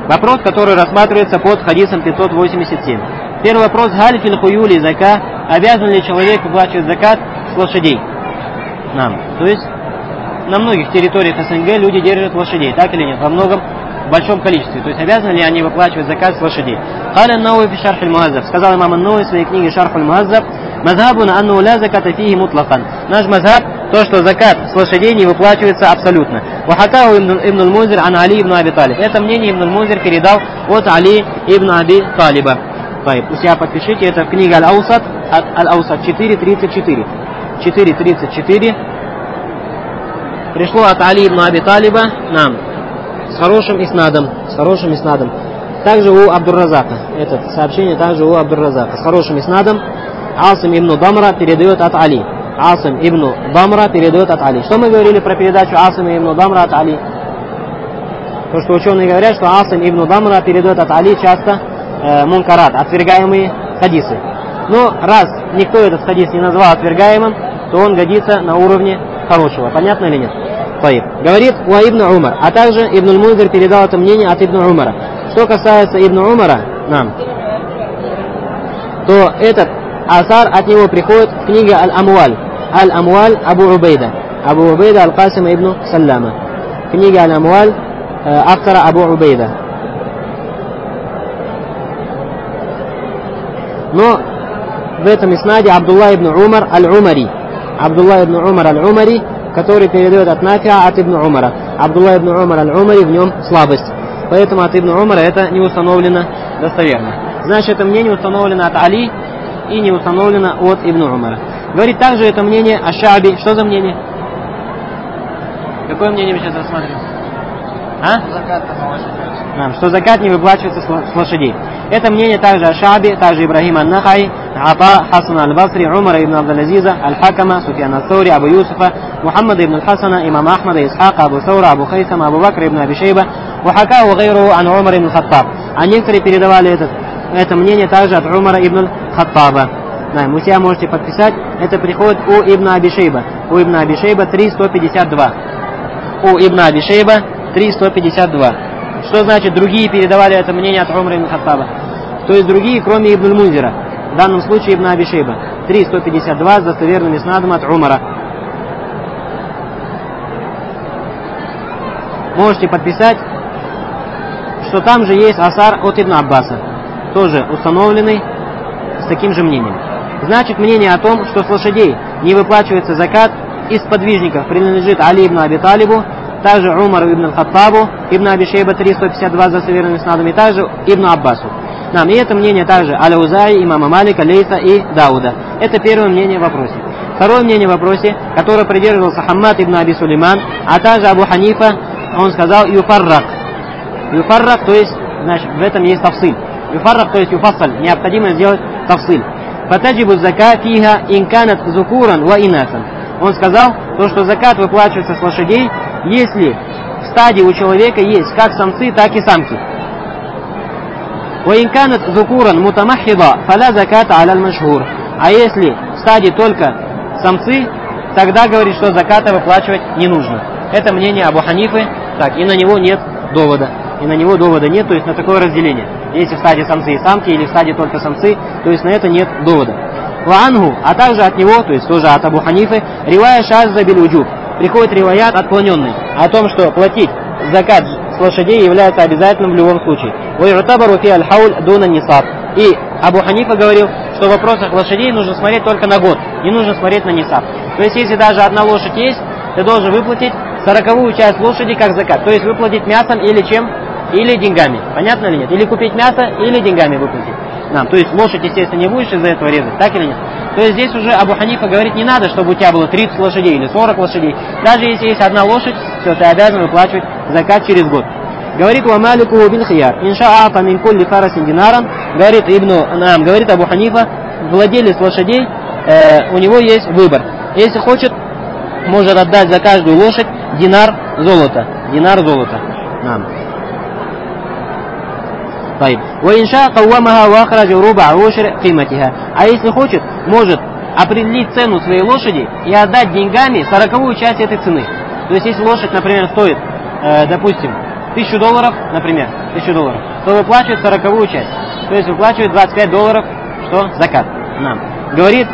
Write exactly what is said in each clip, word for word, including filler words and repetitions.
Вопрос, который рассматривается под хадисом пятьсот восемьдесят семь. Первый вопрос. Галь фил хуюли зака. Обязан ли человек выплачивать закат с лошадей? Нам. То есть на многих территориях СНГ люди держат лошадей, так или нет? Во многом, в большом количестве. То есть обязаны ли они выплачивать закат с лошадей? Халя Науи фи шарх аль-Мухаззаб. Сказал имам ан-Науи в своей книге Шарх аль-Мухаззаб: мазхабуна анну ла заката фихи мутлақан. Наш мазхаб то, что закат с лошадей не выплачивается абсолютно. Вахакаху ибн аль-Мунзир ан Али ибн Аби Талиб. Это мнение ибн аль-Мунзир передал от Али ибн Аби Талиба. У себя подпишите, это в книге Аль-Аусат, Аль-Аусат четыре тридцать четыре. четыре тридцать четыре. Пришло от Али ибн Аби Талиба нам с хорошим иснадом, с хорошим иснадом. Также у Абдур-Разака. Это сообщение также у Абдур-Разака. С хорошим иснадом Асим ибн Дамра передает от Али. Асим ибн Дамра передает от Али. Что мы говорили про передачу Асима ибн Дамра от Али? То, что ученые говорят, что Асим ибн Дамра передает от Али часто э, мункарат, отвергаемые хадисы. Но раз никто этот хадис не назвал отвергаемым, то он годится на уровне хорошего. Понятно или нет? Таиб. Говорит у Ибн Умар. А также Ибн аль-Мунзир передал это мнение от Ибн Умара. Что касается Ибн Умара, нам, то этот асар от него приходит в книге Аль-Амуаль. Аль-Амуаль Абу Убейда. Абу Убейда Аль-Касима ибн Салляма. Книга Аль-Амуаль автора Абу Убейда. Но в этом иснаде Абдулла ибн Умар Аль-Умари. Абдулла ибн Умар Аль-Умари, который передает от Нафиа от Ибн Умара. Абдулла ибн Умар Аль-Умари, в нем слабость. Поэтому от Ибн Умара это не установлено достоверно. Значит, это мнение установлено от Али и не установлено от Ибн Умара. Говорит также это мнение о Шааби. Что за мнение? Какое мнение мы сейчас рассматриваем? А? Нам, что закат не выплачивается с лошадей. Это мнение также о Шааби, также Ибрахим ан-Нахай, Ата, Хасан аль-Басри, Умар ибн Абдул-Азиза, Аль-Хакама, Суфьян ас-Саури, Абу Юсуфа, Мухаммад ибн аль-Хасана, имам Ахмада, Исхака, Абу Саура, Абу Хайсама, Абу Бакр ибн Аби Шейба, Вахакау гайру ан Умар ибн Хаттаб. А некоторые передавали это, это мнение также от Умара ибн Хаттаба. Да, вы себя можете подписать. Это приходит у Ибн Аби Шейба. У Ибн Аби Шейба три сто пятьдесят два. У Ибн Аби Шейба три сто пятьдесят два. Что значит другие передавали это мнение от Умара ибн Хаттаба? То есть другие, кроме Ибн аль-Мунзира. В данном случае Ибн Аби Шейба. три сто пятьдесят два с достоверным иснадом от Умара. Можете подписать, что там же есть асар от Ибн Аббаса. Тоже установленный с таким же мнением. Значит, мнение о том, что с лошадей не выплачивается закат, из подвижников принадлежит Али ибн Аби Талибу, также Умару ибн Хаттабу, Ибн Аби Шейба три сто пятьдесят два за достоверным иснадом, и также Ибн Аббасу. Нам, и это мнение также Аль-Аузаи, имама Малика, Лейса и Дауда. Это первое мнение в вопросе. Второе мнение в вопросе, которое придерживался Хаммад ибн Аби Сулейман, а также Абу Ханифа, он сказал юфаррак. Юфаррак, то есть, значит, в этом есть тафсиль. Юфаррак, то есть юфассаль, необходимо сделать тафсиль. Фатаджибу зака фиха инканат зукуран ва инасан. Он сказал, то, что закат выплачивается с лошадей, если в стаде у человека есть как самцы, так и самки. Ва инканат зукуран мутамахида фаля заката аля аль-машхур. А если в стаде только самцы, тогда говорит, что заката выплачивать не нужно. Это мнение Абу Ханифы, так, и на него нет довода. И на него довода нет, то есть на такое разделение. Если в стаде самцы и самки, или в стаде только самцы, то есть на это нет довода. Ваангу, а также от него, то есть тоже от Абу Ханифы, ривая шазза биль уджуб. Приходит риваят отклоненный о том, что платить закат с лошадей является обязательным в любом случае. Вайрутабару фи аль-хауль дуна нисаб. И Абу Ханифа говорил, что в вопросах лошадей нужно смотреть только на год, не нужно смотреть на нисаб. То есть если даже одна лошадь есть, ты должен выплатить сороковую часть лошади как закат. То есть выплатить мясом или чем? Или деньгами. Понятно или нет? Или купить мясо, или деньгами выплатить. Нам. То есть лошадь, естественно, не будешь из-за этого резать, так или нет? То есть здесь уже Абу Ханифа говорит, не надо, чтобы у тебя было тридцать лошадей или сорок лошадей. Даже если есть одна лошадь, все, ты обязан выплачивать закат через год. Говорит ва малику бин хияр. Инша а'та мин кулли фарасин динаран. Говорит Ибну, нам, говорит Абу Ханифа, владелец лошадей, э, у него есть выбор. Если хочет, может отдать за каждую лошадь динар золота. Динар золота. Нам. А если хочет, может определить цену своей лошади и отдать деньгами сороковую часть этой цены. То есть если лошадь, например, стоит, э, допустим, тысячу долларов, например, тысячу долларов, то выплачивает сороковую часть. То есть выплачивает двадцать пять долларов, что закат нам. Говорит,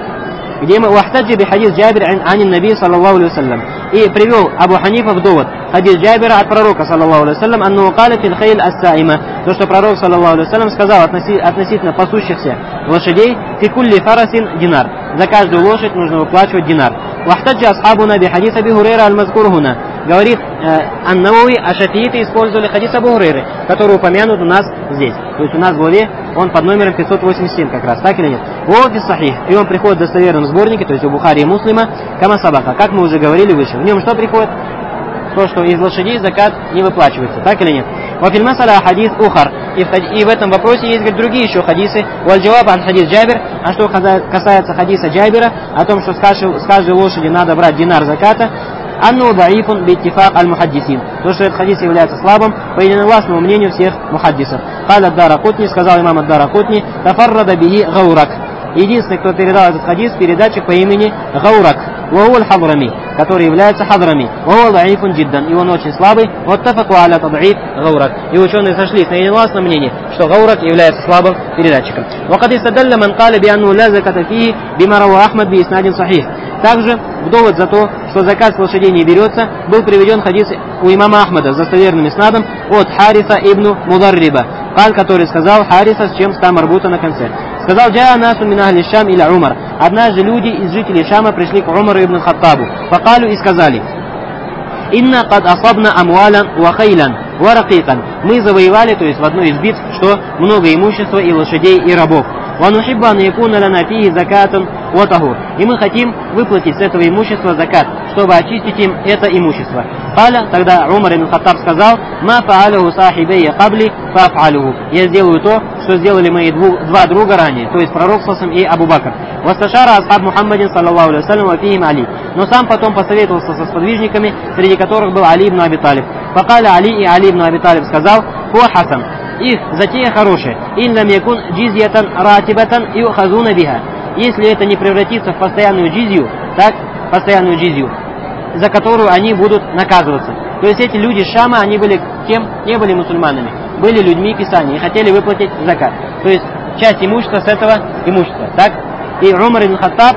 где мы «Вахтаджи би хадис Джабир ан наби саллаллаху алейхи вассалям». И привел Абу Ханифа в довод хадис Джабира от пророка саллаллаху алейхи вассалям, анну каля фил хейль ас-саима, то, что пророк саллаллаху алейхи вассалям сказал относительно пасущихся лошадей, фи кулли фарасин динар, за каждую лошадь нужно выплачивать динар. «Вахтаджи асхабуна би хадис Аби Хурейра аль-мазкур хуна». Говорит э, ан-Навави, а шафииты использовали хадис Абу Хурейры, который упомянут у нас здесь. То есть у нас в главе он под номером пятьсот восемьдесят семь как раз, так или нет? «Вофи сахих», и он приходит в достоверном сборнике, то есть у Бухари и Муслима, кама сабака, как мы уже говорили выше. В нем что приходит? То, что из лошадей закат не выплачивается, так или нет? «Вафиль масаля хадис ухар», и в, и в этом вопросе есть, говорит, другие еще хадисы. «Валь-джаваб ан хадис Джабир», а что касается хадиса Джабира, о том, что с каждой, с каждой лошади надо брать динар заката, «Анну даифун биттифак аль-мухаддисин», то, что этот хадис является слабым по единогласному мнению всех мухаддисов. «Каля ад-Даракутни», сказал имам ад-Даракутни, «тафаррада бихи гаурак». Единственный, кто передал этот хадис, передатчик по имени Гаурак, ваху аль-Хадрами, который является Хадрами, ваху даифун джиддан, и он очень слабый, ваттафаку аля тад'иф Гаурак. И ученые сошлись на единогласном мнении, что Гаурак является слабым передатчиком. «Вакад истадалля ман каля би анну ла заката фихи бима рава Ахмад би иснадин сахих». Также в довод за то, что закат с лошадей не берется, был приведен хадис у имама Ахмада с достоверным иснадом от Хариса ибн Мударриба, который сказал Хариса, с чем ста марбута на конце. Сказал: «Джаа насу мин ахли Шам иля Умар». Однажды люди из жителей Шама пришли к Умару ибн Хаттабу. Факалю, и сказали: «Инна кад асабна амвалян ва хейлян ва ракикан». Мы завоевали, то есть в одной из битв, что много имущества и лошадей, и рабов. «Ва нухибба ан якуна лана фихи закатун ва тахур». И мы хотим выплатить с этого имущества закат, чтобы очистить им это имущество. Каля, тогда Умар ибн Хаттаб сказал: «Ма фаалуху сахибейя кабли фафалуху». Я сделаю то, что сделали мои дву, два друга ранее, то есть пророк Сасам и Абу Бакр. «Васташара асхаб Мухаммадин саллаллаху алейхи вассалям ва фихим Али». Но сам потом посоветовался со сподвижниками, среди которых был Али ибн Аби Талиб. Факаля Али, и Али ибн Аби Талиб сказал: «О Хасан, их затея хорошая. Ин лам якун джизьятан ратибатан юхазуна биха». Если это не превратится в постоянную джизью, так, постоянную джизью, за которую они будут наказываться. То есть эти люди Шама, они были кем? Не были мусульманами, были людьми Писания и хотели выплатить закат. То есть часть имущества с этого имущества, так? И Умар ибн Хаттаб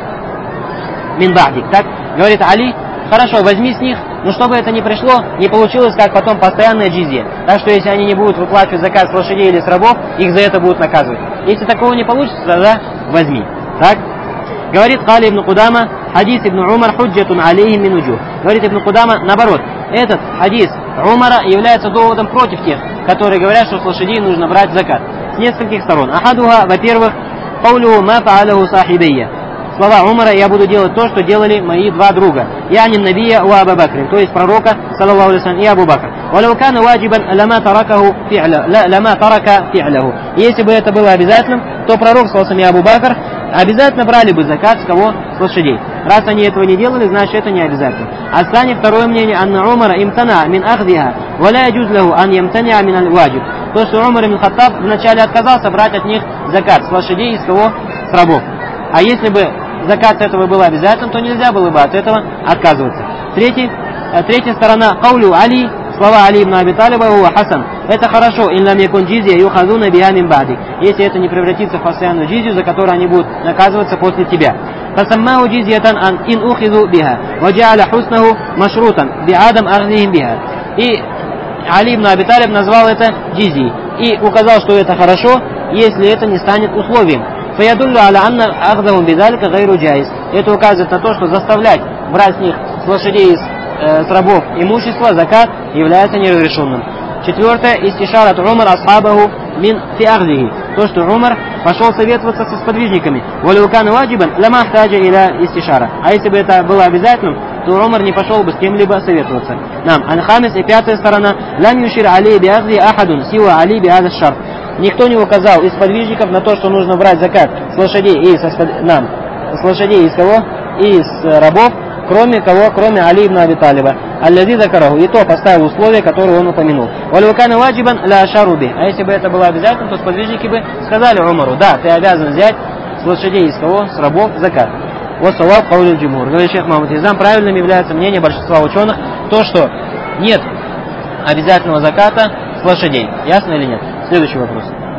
мин ба'дик, так? Говорит Али: «Хорошо, возьми с них, но чтобы это не пришло, не получилось, как потом постоянная джизья. Так что если они не будут выплачивать закат с лошадей или с рабов, их за это будут наказывать. Если такого не получится, тогда возьми». Так? Говорит Кали ибн Кудама: «Хадис ибн Умар худжатун алейхим мин уджух». Говорит ибн Кудама, наоборот, этот хадис Умара является доводом против тех, которые говорят, что с лошадей нужно брать закат. С нескольких сторон. Ахадуха, во-первых, «Каулюху ма фаалаху сахибейя». Слова Умара: «Я буду делать то, что делали мои два друга». «Янин набия у Абу Бакр», то есть пророка, саллаллаху алейхи вассалям, и Абу Бакр. «Валау кана ваджибан лама таракаху фи'ля, лама тарака фи'ляху». Если бы это было обязательным, то пророк, саллаллаху алейхи вассалям, и Абу Бакр обязательно брали бы закат с кого? С лошадей. Раз они этого не делали, значит это не обязательно. А станет второе мнение: «Анна Умара имтана мин ахдиха, валя яджуз лаху ан ямтаня мин аль-ваджиб». То, что Умар ибн Хаттаб вначале отказался брать от них закат с лошадей и с кого? С рабов. А если бы закат с этого было обязательным, то нельзя было бы от этого отказываться. Третий, третья сторона: «Каулю Али», слова Али ибн Аби Талиба: «Хуа Хасан». Это хорошо, «Ин лам якун джизья юхазуна биха мин ба'дик», если это не превратится в постоянную джизью, за которую они будут наказываться после тебя. «Фасаммаху джизьятан ан ин ухизу биха, ваджа'аля хуснаху машрутан би'адам ахзихим биха». И Али ибн Аби Талиб назвал это джизьей и указал, что это хорошо, если это не станет условием. «Фаядуллю аля анна ахдахум бидалика гайру джайз». Это указывает на то, что заставлять брать с них, с лошадей и с, э, с рабов имущество, закат, является неразрешенным. Четвертое: «Истишарат Умар асхабаху мин фиахдихи». То, что Умар пошел советоваться со сподвижниками. «Валюкан ваджибан лама хтаджа иля истишара». А если бы это было обязательным, то Умар не пошел бы с кем-либо советоваться. Нам. Анхамис, и пятая сторона: «Лам юшир али биахди ахадун сива али биаза шарт». Никто не указал из подвижников на то, что нужно брать закат с лошадей и со спод... нам, с лошадей из кого? И из рабов, кроме кого? Кроме Али ибн Аби Талиба. Аллази закараху. И то поставил условия, которые он упомянул. «Валюкана ваджибан ля шаруби». А если бы это было обязательно, то сподвижники бы сказали Умару: «Да, ты обязан взять с лошадей из кого? С рабов закат». Вот саваб каулил джумхур. Говорит шейх Мухаммад Изам, правильным является мнение большинства ученых, то, что нет обязательного заката с лошадей. Ясно или нет? Следующий вопрос.